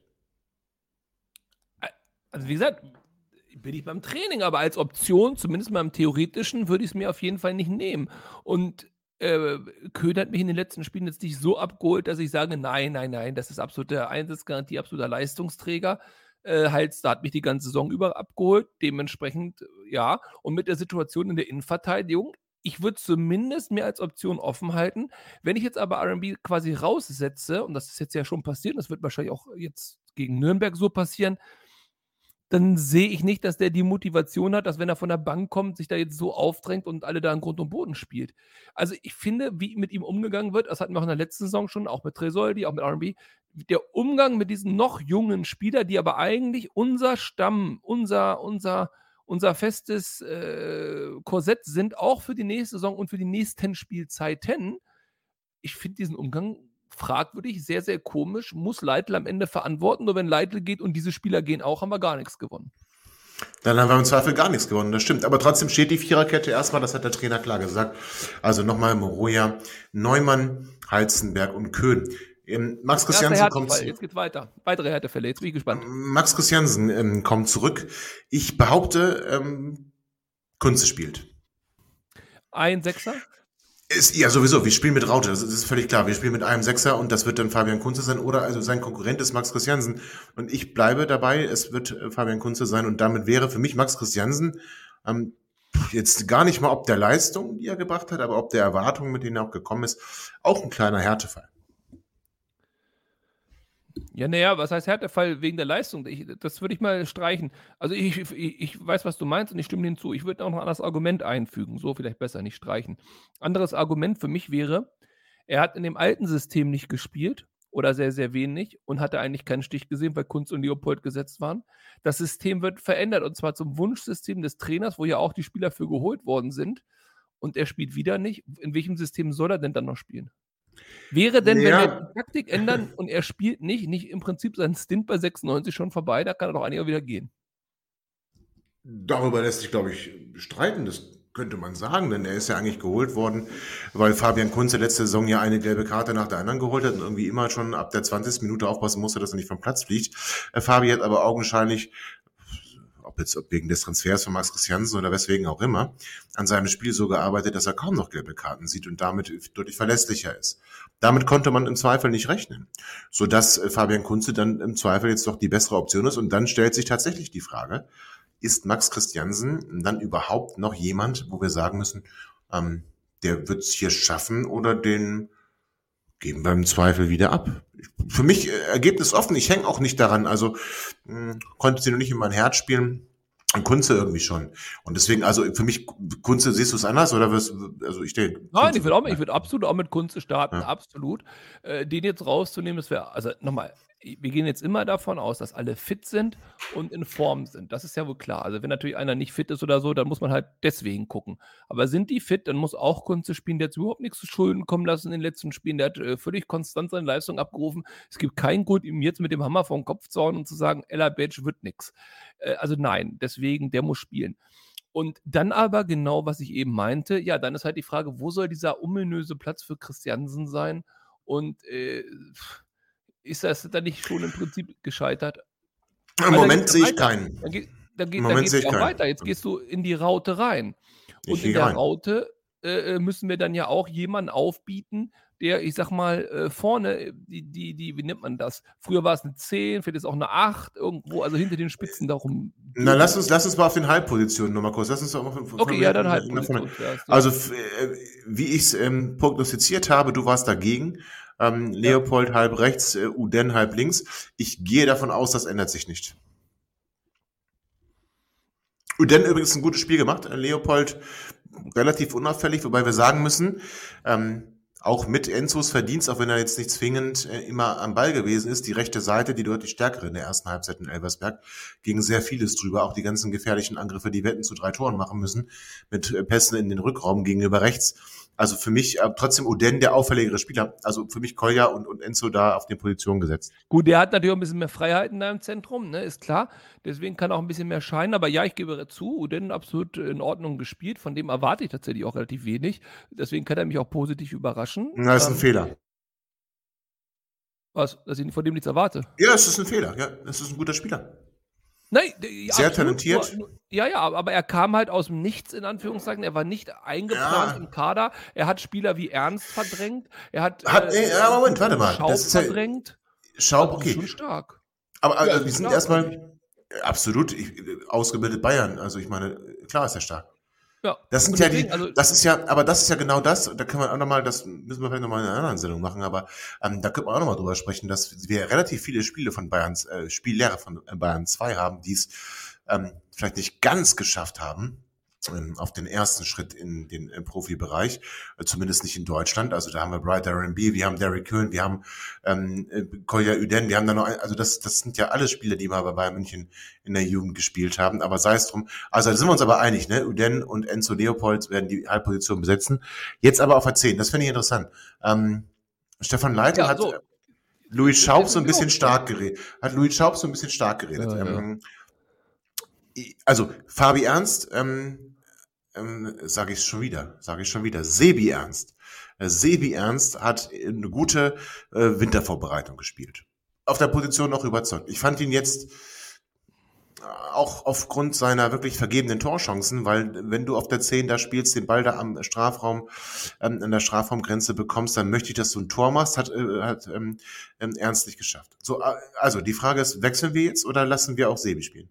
Also wie gesagt, bin ich beim Training, aber als Option, zumindest mal im Theoretischen, würde ich es mir auf jeden Fall nicht nehmen. Und Köhn hat mich in den letzten Spielen jetzt nicht so abgeholt, dass ich sage, nein, das ist absolute Einsatzgarantie, absoluter Leistungsträger. Halster hat mich die ganze Saison über abgeholt, dementsprechend ja. Und mit der Situation in der Innenverteidigung, ich würde zumindest mir als Option offen halten. Wenn ich jetzt aber R&B quasi raussetze, und das ist jetzt ja schon passiert, und das wird wahrscheinlich auch jetzt gegen Nürnberg so passieren, dann sehe ich nicht, dass der die Motivation hat, dass wenn er von der Bank kommt, sich da jetzt so aufdrängt und alle da in Grund und Boden spielt. Also ich finde, wie mit ihm umgegangen wird, das hatten wir auch in der letzten Saison schon, auch mit Tresoldi, auch mit R&B, der Umgang mit diesen noch jungen Spielern, die aber eigentlich unser Stamm, unser festes Korsett sind, auch für die nächste Saison und für die nächsten Spielzeiten. Ich finde diesen Umgang fragwürdig, sehr, sehr komisch, muss Leitl am Ende verantworten. Nur wenn Leitl geht und diese Spieler gehen auch, haben wir gar nichts gewonnen. Dann haben wir im Zweifel gar nichts gewonnen, das stimmt. Aber trotzdem steht die Viererkette erstmal, das hat der Trainer klar gesagt. Also nochmal Moroja, Neumann, Halzenberg und Köhn. Max Christiansen kommt zurück. Jetzt geht's weiter. Weitere Härtefälle, jetzt bin ich gespannt. Max Christiansen kommt zurück. Ich behaupte, Kunze spielt. Ein Sechser? Ja, sowieso. Wir spielen mit Raute. Das ist völlig klar. Wir spielen mit einem Sechser und das wird dann Fabian Kunze sein oder also sein Konkurrent ist Max Christiansen. Und ich bleibe dabei, es wird Fabian Kunze sein und damit wäre für mich Max Christiansen jetzt gar nicht mal ob der Leistung, die er gebracht hat, aber ob der Erwartungen, mit denen er auch gekommen ist, auch ein kleiner Härtefall. Ja, naja, was heißt Härtefall wegen der Leistung? Das würde ich mal streichen. Also ich weiß, was du meinst und ich stimme dir zu. Ich würde auch noch ein anderes Argument einfügen. So vielleicht besser, nicht streichen. Anderes Argument für mich wäre, er hat in dem alten System nicht gespielt oder sehr, sehr wenig und hatte eigentlich keinen Stich gesehen, weil Kunz und Leopold gesetzt waren. Das System wird verändert und zwar zum Wunschsystem des Trainers, wo ja auch die Spieler für geholt worden sind und er spielt wieder nicht. In welchem System soll er denn dann noch spielen? Wäre denn, wenn wir die Taktik ändern und er spielt nicht im Prinzip sein Stint bei 96 schon vorbei, da kann er doch eigentlich auch wieder gehen. Darüber lässt sich, glaube ich, streiten, das könnte man sagen, denn er ist ja eigentlich geholt worden, weil Fabian Kunze letzte Saison ja eine gelbe Karte nach der anderen geholt hat und irgendwie immer schon ab der 20. Minute aufpassen musste, dass er nicht vom Platz fliegt. Fabi hat aber augenscheinlich, ob wegen des Transfers von Max Christiansen oder weswegen auch immer, an seinem Spiel so gearbeitet, dass er kaum noch gelbe Karten sieht und damit deutlich verlässlicher ist. Damit konnte man im Zweifel nicht rechnen, sodass Fabian Kunze dann im Zweifel jetzt doch die bessere Option ist und dann stellt sich tatsächlich die Frage, ist Max Christiansen dann überhaupt noch jemand, wo wir sagen müssen, der wird es hier schaffen oder den geben wir im Zweifel wieder ab. Für mich Ergebnis offen, ich hänge auch nicht daran, also konnte sie noch nicht in mein Herz spielen, und Kunze irgendwie schon. Und deswegen, also für mich, Kunze, siehst du es anders oder also ich denke. Nein, ich würde absolut auch mit Kunze starten, ja. Absolut. Den jetzt rauszunehmen, das wäre, also nochmal, wir gehen jetzt immer davon aus, dass alle fit sind und in Form sind. Das ist ja wohl klar. Also wenn natürlich einer nicht fit ist oder so, dann muss man halt deswegen gucken. Aber sind die fit, dann muss auch Kunze spielen. Der hat überhaupt nichts zu Schulden kommen lassen in den letzten Spielen. Der hat völlig konstant seine Leistung abgerufen. Es gibt keinen Grund, ihm jetzt mit dem Hammer vor den Kopf zu hauen und zu sagen, Ella Badge wird nix. Also nein, deswegen, der muss spielen. Und dann aber genau, was ich eben meinte, ja, dann ist halt die Frage, wo soll dieser ominöse Platz für Christiansen sein? Und ist das dann nicht schon im Prinzip gescheitert? Im Moment sehe ich keinen. Dann geht es auch weiter. Jetzt gehst du in die Raute rein. Und in der Raute müssen wir dann ja auch jemanden aufbieten, der, ich sag mal, vorne, wie nennt man das? Früher war es eine 10, vielleicht ist es auch eine 8, irgendwo, also hinter den Spitzen darum. Na, lass uns mal auf den Halbpositionen nochmal kurz. Lass uns doch mal okay, ja, dann Halbposition. Also, wie ich es prognostiziert habe, du warst dagegen. Leopold halb rechts, Uden halb links. Ich gehe davon aus, das ändert sich nicht. Uden übrigens ein gutes Spiel gemacht. Leopold relativ unauffällig, wobei wir sagen müssen, auch mit Enzos Verdienst, auch wenn er jetzt nicht zwingend immer am Ball gewesen ist, die rechte Seite, die deutlich stärkere in der ersten Halbzeit in Elversberg, ging sehr vieles drüber. Auch die ganzen gefährlichen Angriffe, die wir hätten zu 3 Toren machen müssen, mit Pässen in den Rückraum gegenüber rechts. Also für mich trotzdem Uden der auffälligere Spieler. Also für mich Kolja und Enzo da auf die Position gesetzt. Gut, der hat natürlich auch ein bisschen mehr Freiheiten da im Zentrum, ne, ist klar. Deswegen kann auch ein bisschen mehr scheinen. Aber ja, ich gebe zu, Uden absolut in Ordnung gespielt. Von dem erwarte ich tatsächlich auch relativ wenig. Deswegen kann er mich auch positiv überraschen. Das ist ein Fehler. Was? Dass ich von dem nichts erwarte? Ja, es ist ein Fehler. Ja, es ist ein guter Spieler. Nein, sehr talentiert. Ja, aber er kam halt aus dem Nichts, in Anführungszeichen. Er war nicht eingeplant im Kader. Er hat Spieler wie Ernst verdrängt. Er hat Moment, warte mal. Schaub verdrängt. Schaub, okay. Schon stark. Aber wir sind erstmal absolut ausgebildet Bayern. Also ich meine, klar ist er stark. Ja. Das sind Und ja deswegen, die, also, das ist ja genau das, da können wir auch nochmal, das müssen wir vielleicht nochmal in einer anderen Sendung machen, aber da können wir auch nochmal drüber sprechen, dass wir relativ viele Spiele von Bayerns, Spiellehrer von Bayern 2 haben, die es vielleicht nicht ganz geschafft haben, auf den ersten Schritt in den Profibereich, zumindest nicht in Deutschland. Also da haben wir Bright R&B, wir haben Derrick Köhn, wir haben Kolja Üden, wir haben da noch, also das sind ja alle Spieler, die mal bei Bayern München in der Jugend gespielt haben, aber sei es drum. Also da sind wir uns aber einig, ne? Üden und Enzo Leopold werden die Halbposition besetzen. Jetzt aber auf der 10, das finde ich interessant. Stefan Leitl ja, hat so. Louis Schaub so ein Deswegen bisschen auch, stark geredet. Ja, ja. Also Fabi Ernst, sage ich schon wieder, Sebi Ernst. Sebi Ernst hat eine gute Wintervorbereitung gespielt. Auf der Position noch überzeugt. Ich fand ihn jetzt auch aufgrund seiner wirklich vergebenen Torchancen, weil wenn du auf der 10 da spielst, den Ball da am Strafraum, an der Strafraumgrenze bekommst, dann möchte ich, dass du ein Tor machst, hat Ernst nicht geschafft. So, also die Frage ist, wechseln wir jetzt oder lassen wir auch Sebi spielen?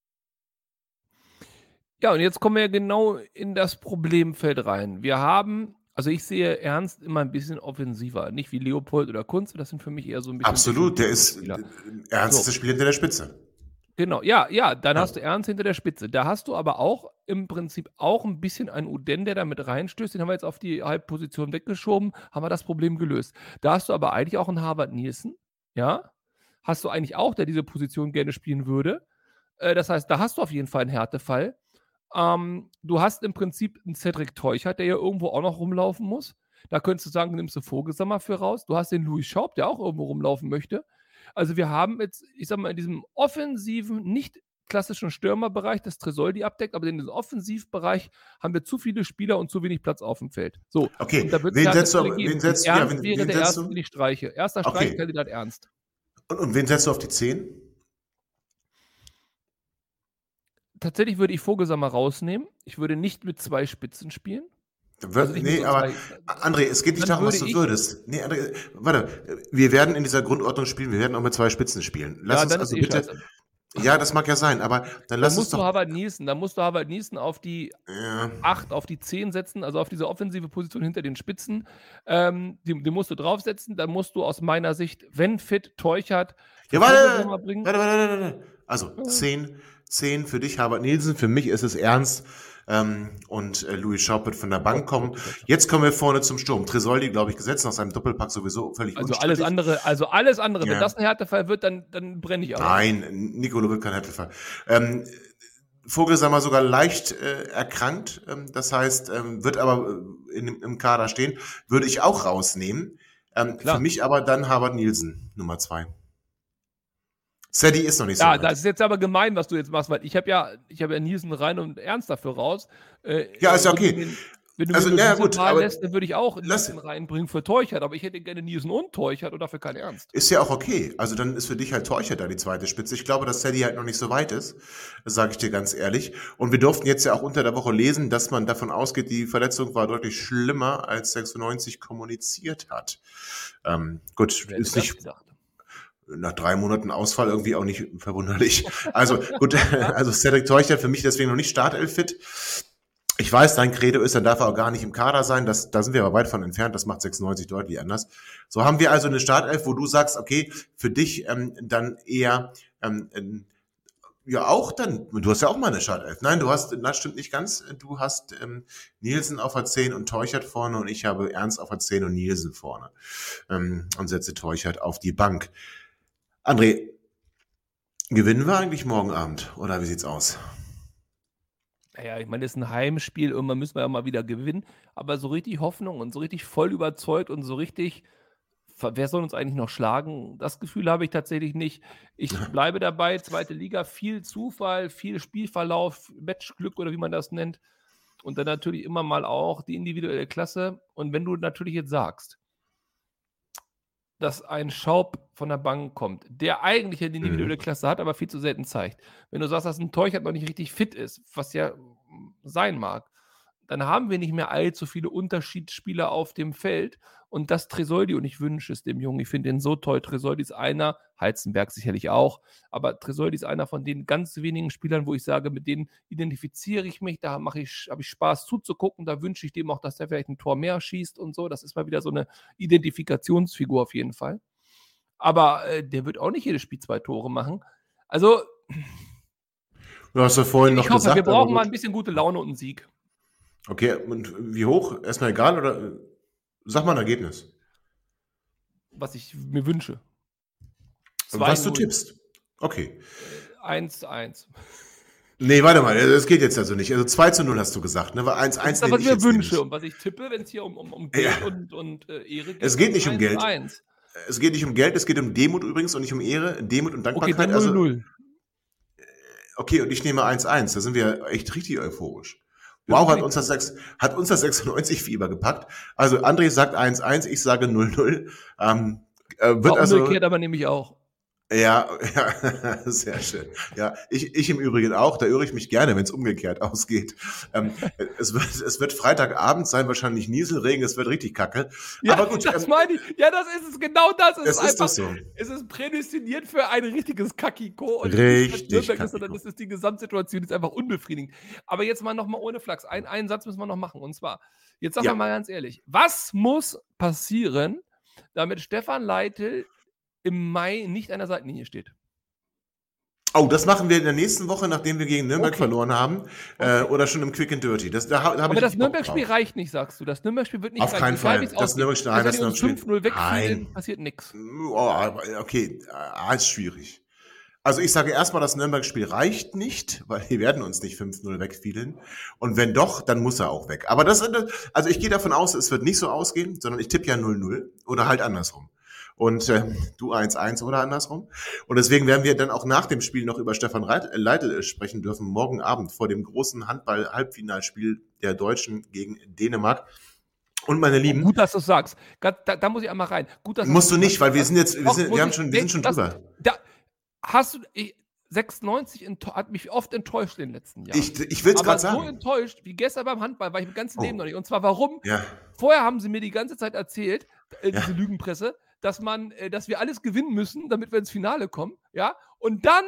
Ja, und jetzt kommen wir ja genau in das Problemfeld rein. Wir haben, also ich sehe Ernst immer ein bisschen offensiver, nicht wie Leopold oder Kunze, das sind für mich eher so ein bisschen. Absolut, Ernst ist der Spieler hinter der Spitze. Genau, ja, dann hast du Ernst hinter der Spitze. Da hast du aber auch im Prinzip auch ein bisschen einen Uden, der da mit reinstößt. Den haben wir jetzt auf die Halbposition weggeschoben, haben wir das Problem gelöst. Da hast du aber eigentlich auch einen Harvard Nielsen, ja, hast du eigentlich auch, der diese Position gerne spielen würde. Das heißt, da hast du auf jeden Fall einen Härtefall. Du hast im Prinzip einen Cedric Teuchert, der ja irgendwo auch noch rumlaufen muss. Da könntest du sagen, nimmst du Vogelsammer für raus. Du hast den Louis Schaub, der auch irgendwo rumlaufen möchte. Also wir haben jetzt, ich sag mal, in diesem offensiven, nicht klassischen Stürmerbereich, das Tresoldi abdeckt, aber in diesem Offensivbereich haben wir zu viele Spieler und zu wenig Platz auf dem Feld. So, okay, und da wird wen es setzt du, Ernst wäre der erste, den ich streiche. Erster Streichkandidat Ernst. Und wen setzt du auf die 10? Tatsächlich würde ich Vogelsammer rausnehmen. Ich würde nicht mit 2 Spitzen spielen. Also nee, aber André, es geht nicht darum, was du würdest. Nee, André, warte, wir werden in dieser Grundordnung spielen, wir werden auch mit 2 Spitzen spielen. Lass uns also bitte. Scheiße. Ja, das mag ja sein, aber dann lass uns doch. Da musst du Harvard Nielsen auf die 8, auf die 10 setzen, also auf diese offensive Position hinter den Spitzen. Die musst du draufsetzen. Dann musst du aus meiner Sicht, wenn fit, Teuchert. Ja, warte. Also 10 für dich, Harvard Nielsen, für mich ist es Ernst. Und Louis Schaub wird von der Bank kommen. Jetzt kommen wir vorne zum Sturm. Tresoldi, glaube ich, gesetzt nach seinem Doppelpack sowieso völlig unstrittig. Alles andere. Ja. Wenn das ein Härtefall wird, dann brenne ich auch. Nein, Nicolo wird kein Härtefall. Vogelsammer sogar leicht erkrankt. Das heißt, wird aber im Kader stehen. Würde ich auch rausnehmen. Für mich aber dann Harvard Nielsen, Nummer 2. Sadie ist noch nicht so weit. Das ist jetzt aber gemein, was du jetzt machst, weil ich habe ja Nielsen rein und Ernst dafür raus. Ja, ist ja okay. Wenn du lässt, dann würde ich auch Nielsen reinbringen für Teuchert, aber ich hätte gerne Nielsen und Teuchert und dafür keinen Ernst. Ist ja auch okay. Also dann ist für dich halt Teuchert da die zweite Spitze. Ich glaube, dass Sadie halt noch nicht so weit ist, sage ich dir ganz ehrlich. Und wir durften jetzt ja auch unter der Woche lesen, dass man davon ausgeht, die Verletzung war deutlich schlimmer, als 96 kommuniziert hat. Gut, ist nicht... Nach 3 Monaten Ausfall irgendwie auch nicht verwunderlich. Also gut, also Cedric Teuchert für mich deswegen noch nicht Startelf-fit. Ich weiß, dein Credo ist, dann darf er auch gar nicht im Kader sein. Da sind wir aber weit von entfernt. Das macht 96 deutlich anders. So haben wir also eine Startelf, wo du sagst, okay, für dich dann eher ja auch dann, du hast ja auch mal eine Startelf. Nein, das stimmt nicht ganz. Du hast Nielsen auf der 10 und Teuchert vorne und ich habe Ernst auf der 10 und Nielsen vorne und setze Teuchert auf die Bank. André, gewinnen wir eigentlich morgen Abend oder wie sieht's aus? Naja, ich meine, das ist ein Heimspiel, irgendwann müssen wir ja mal wieder gewinnen, aber so richtig Hoffnung und so richtig voll überzeugt und so richtig, wer soll uns eigentlich noch schlagen? Das Gefühl habe ich tatsächlich nicht. Ich bleibe dabei, 2. Liga, viel Zufall, viel Spielverlauf, Matchglück oder wie man das nennt und dann natürlich immer mal auch die individuelle Klasse und wenn du natürlich jetzt sagst, dass ein Schaub von der Bank kommt, der eigentlich eine individuelle Klasse hat, aber viel zu selten zeigt. Wenn du sagst, dass ein Teuchert noch nicht richtig fit ist, was ja sein mag, dann haben wir nicht mehr allzu viele Unterschiedsspieler auf dem Feld. Und das Tresoldi, und ich wünsche es dem Jungen, ich finde den so toll. Tresoldi ist einer, Heizenberg sicherlich auch, aber Tresoldi ist einer von den ganz wenigen Spielern, wo ich sage, mit denen identifiziere ich mich, da habe ich Spaß zuzugucken, da wünsche ich dem auch, dass der vielleicht ein Tor mehr schießt und so. Das ist mal wieder so eine Identifikationsfigur auf jeden Fall. Aber der wird auch nicht jedes Spiel 2 Tore machen. Also, Du hast ja vorhin noch ich hoffe, gesagt, wir brauchen aber mal gut. ein bisschen gute Laune und einen Sieg. Okay, und wie hoch? Erstmal egal oder sag mal ein Ergebnis. Was ich mir wünsche. Was du 2-0. tippst. Okay. 1-1. Nee, warte mal, das geht jetzt also nicht. Also 2-0 hast du gesagt, ne? Weil 1-1 Das ist das, nehme was ich ich mir jetzt wünsche nämlich. und was ich tippe, wenn es hier um Geld und Ehre geht. Es geht nicht um Geld. 1-1. Es geht nicht um Geld, es geht um Demut übrigens und nicht um Ehre. Demut und Okay, Dankbarkeit. dann 0-0. Okay, und ich nehme 1-1. Da sind wir echt richtig euphorisch. Wow, hat uns das 96-Fieber gepackt. Also André sagt 1-1, ich sage 0-0. Wird also Umgekehrt aber nehme ich auch. Ja, sehr schön. Ja, ich im Übrigen auch. Da irre ich mich gerne, wenn es umgekehrt ausgeht. Es wird Freitagabend sein, wahrscheinlich Nieselregen, es wird richtig kacke. Ja, Aber gut, das meine ich. Ja, das ist es. Genau das ist es ist doch einfach. so. Es ist prädestiniert für ein richtiges Kakiko. Und Richtig nicht, sondern Kakiko. das ist die Gesamtsituation, die ist einfach unbefriedigend. Aber jetzt mal nochmal ohne Flachs. Einen Satz müssen wir noch machen. Und zwar, jetzt sagen Ja. wir mal ganz ehrlich, was muss passieren, damit Stefan Leitl im Mai nicht an der Seitenlinie steht? Oh, das machen wir in der nächsten Woche, nachdem wir gegen Nürnberg Okay. verloren haben. Oder schon im Quick and Dirty. Da hab Aber ich das richtig Bock Nürnberg-Spiel drauf. reicht nicht, sagst du. Das Nürnberg-Spiel wird nicht Auf reichen. keinen Egal, Fall. wie es Das ausgeht. Nürnberg-Spiel- Also, das wenn die uns Nürnberg-Spiel- 5-0 wegfliegen, Nein. passiert nichts. Okay, ist schwierig. Also ich sage erstmal, das Nürnberg-Spiel reicht nicht, weil die werden uns nicht 5-0 wegfielen. Und wenn doch, dann muss er auch weg. Aber also ich gehe davon aus, es wird nicht so ausgehen, sondern ich tippe ja 0-0 oder halt andersrum. Und du 1-1 oder andersrum. Und deswegen werden wir dann auch nach dem Spiel noch über Stefan Leitl sprechen dürfen, morgen Abend vor dem großen Handball-Halbfinalspiel der Deutschen gegen Dänemark. Und meine Lieben, Gut, dass du es sagst. Da muss ich einmal rein. Gut, dass musst du es nicht, weil wir sind jetzt, Doch, wir muss sind ich- schon das- drüber. Da hast du 96 hat mich oft enttäuscht in den letzten Jahren. Ich will es Aber gerade so sagen. enttäuscht wie gestern beim Handball war ich im ganzen Oh. Leben noch nicht. Und zwar warum? Ja, Vorher haben sie mir die ganze Zeit erzählt, diese Lügenpresse, dass wir alles gewinnen müssen, damit wir ins Finale kommen. Ja? Und dann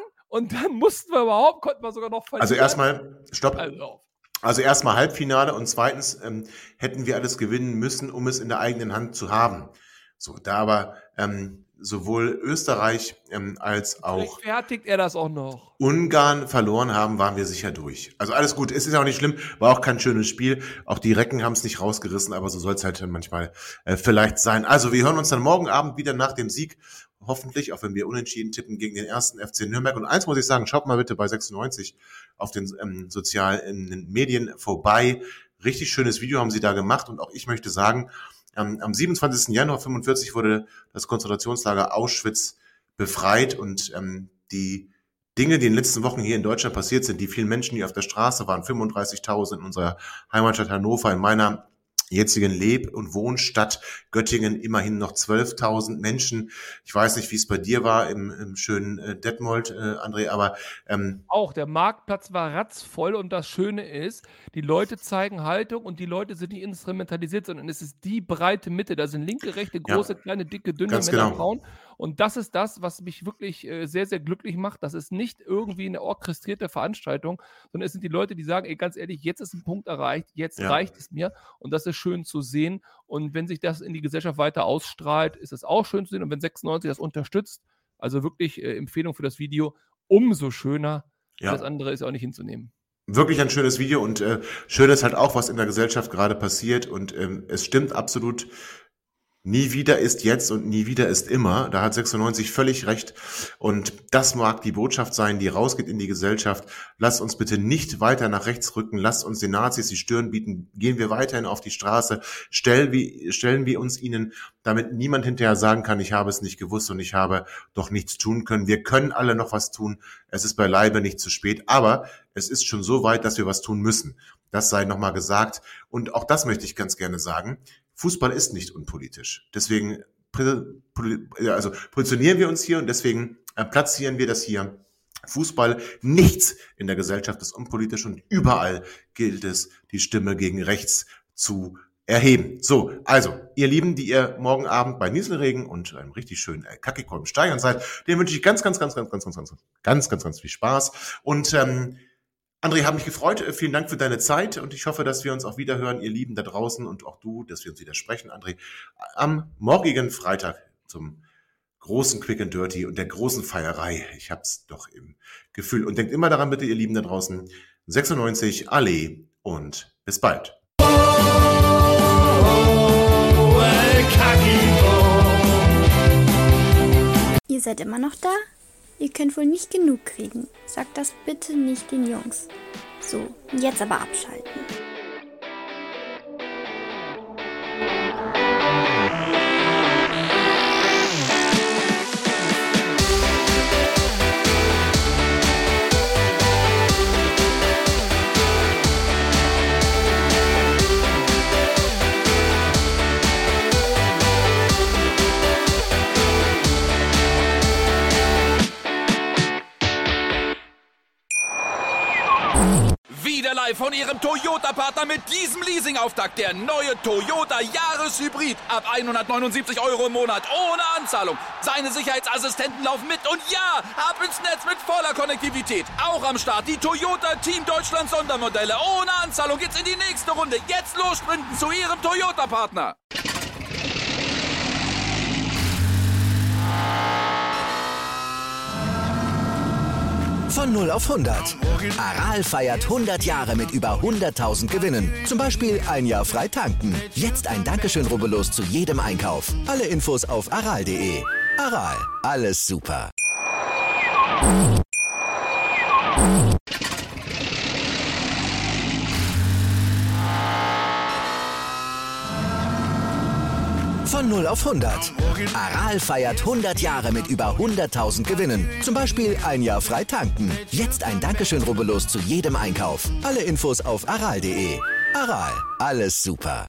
konnten wir sogar noch verlieren. also erstmal, stopp. Also, Also erstmal Halbfinale und zweitens hätten wir alles gewinnen müssen, um es in der eigenen Hand zu haben. So, da aber sowohl Österreich als auch rechtfertigt er das auch noch. Ungarn verloren haben, waren wir sicher durch. Also alles gut, es ist ja auch nicht schlimm, war auch kein schönes Spiel. Auch die Recken haben es nicht rausgerissen, aber so soll es halt dann manchmal vielleicht sein. Also wir hören uns dann morgen Abend wieder nach dem Sieg, hoffentlich, auch wenn wir unentschieden tippen, gegen den ersten FC Nürnberg. Und eins muss ich sagen, schaut mal bitte bei 96 auf den sozialen Medien vorbei. Richtig schönes Video haben sie da gemacht und auch ich möchte sagen, am 27. Januar 45 wurde das Konzentrationslager Auschwitz befreit und die Dinge, die in den letzten Wochen hier in Deutschland passiert sind, die vielen Menschen, die auf der Straße waren, 35.000 in unserer Heimatstadt Hannover, in meiner jetzigen Leb- und Wohnstadt Göttingen immerhin noch 12.000 Menschen. Ich weiß nicht, wie es bei dir war im schönen Detmold, André, aber Auch der Marktplatz war ratzvoll und das Schöne ist, die Leute zeigen Haltung und die Leute sind nicht instrumentalisiert, sondern es ist die breite Mitte. Da sind linke, rechte, große, kleine, dicke, dünne, ganz Männer, genau. Frauen. Und das ist das, was mich wirklich sehr, sehr glücklich macht. Das ist nicht irgendwie eine orchestrierte Veranstaltung, sondern es sind die Leute, die sagen, ey, ganz ehrlich, jetzt ist ein Punkt erreicht, jetzt Ja. reicht es mir. Und das ist schön zu sehen. Und wenn sich das in die Gesellschaft weiter ausstrahlt, ist es auch schön zu sehen. Und wenn 96 das unterstützt, also wirklich Empfehlung für das Video, umso schöner. Ja. Das andere ist auch nicht hinzunehmen. Wirklich ein schönes Video und schön ist halt auch, was in der Gesellschaft gerade passiert und es stimmt absolut, nie wieder ist jetzt und nie wieder ist immer. Da hat 96 völlig recht und das mag die Botschaft sein, die rausgeht in die Gesellschaft. Lasst uns bitte nicht weiter nach rechts rücken, lasst uns den Nazis die Stirn bieten, gehen wir weiterhin auf die Straße, stellen wir uns ihnen, damit niemand hinterher sagen kann, ich habe es nicht gewusst und ich habe doch nichts tun können. Wir können alle noch was tun, es ist beileibe nicht zu spät, aber es ist schon so weit, dass wir was tun müssen. Das sei nochmal gesagt und auch das möchte ich ganz gerne sagen. Fußball ist nicht unpolitisch. Deswegen positionieren wir uns hier und deswegen platzieren wir das hier Fußball, nichts in der Gesellschaft ist unpolitisch und überall gilt es, die Stimme gegen rechts zu erheben. So, also, ihr Lieben, die ihr morgen Abend bei Nieselregen und einem richtig schönen Kackekolben steigern seid, dem wünsche ich ganz viel Spaß. Und André, habe mich gefreut. Vielen Dank für deine Zeit und ich hoffe, dass wir uns auch wieder hören, ihr Lieben da draußen und auch du, dass wir uns wieder sprechen, André, am morgigen Freitag zum großen Quick and Dirty und der großen Feierei. Ich hab's doch im Gefühl. Und denkt immer daran bitte, ihr Lieben da draußen, 96 Allee und bis bald. Ihr seid immer noch da? Ihr könnt wohl nicht genug kriegen. Sagt das bitte nicht den Jungs. So, jetzt aber abschalten. Wieder live von Ihrem Toyota-Partner mit diesem Leasing-Auftakt. Der neue Toyota Jahreshybrid. Ab 179 Euro im Monat. Ohne Anzahlung. Seine Sicherheitsassistenten laufen mit. Und ja, ab ins Netz mit voller Konnektivität. Auch am Start die Toyota Team Deutschland Sondermodelle. Ohne Anzahlung geht's in die nächste Runde. Jetzt los sprinten zu Ihrem Toyota-Partner. Von 0 auf 100. Aral feiert 100 Jahre mit über 100.000 Gewinnen. Zum Beispiel ein Jahr frei tanken. Jetzt ein Dankeschön, rubbellos zu jedem Einkauf. Alle Infos auf aral.de. Aral, alles super. Von 0 auf 100. Aral feiert 100 Jahre mit über 100.000 Gewinnen. Zum Beispiel ein Jahr frei tanken. Jetzt ein Dankeschön, rubbellos zu jedem Einkauf. Alle Infos auf aral.de. Aral, alles super.